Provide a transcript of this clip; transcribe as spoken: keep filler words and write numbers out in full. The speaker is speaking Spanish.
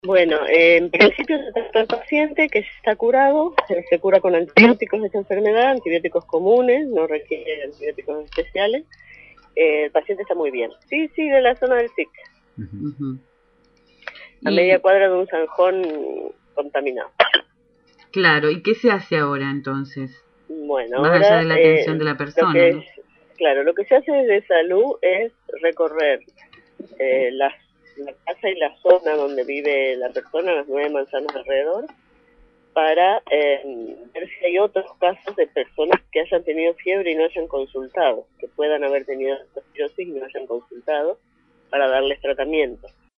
Bueno, eh, en principio se trata al paciente que está curado, eh, se cura con antibióticos de esta enfermedad, antibióticos comunes, no requiere antibióticos especiales. Eh, el paciente está muy bien. Sí, sí, de la zona del S I C. Uh-huh. A y... media cuadra de un zanjón contaminado. Claro, ¿y qué se hace ahora entonces? Bueno, Más ahora allá de la atención eh, de la lo persona, que es, ¿no? claro, lo que se hace desde salud es recorrer eh, las, la casa y la zona donde vive la persona, las nueve manzanas alrededor, para eh, ver si hay otros casos de personas que hayan tenido fiebre y no hayan consultado, que puedan haber tenido leptospirosis y no hayan consultado, para darles tratamiento.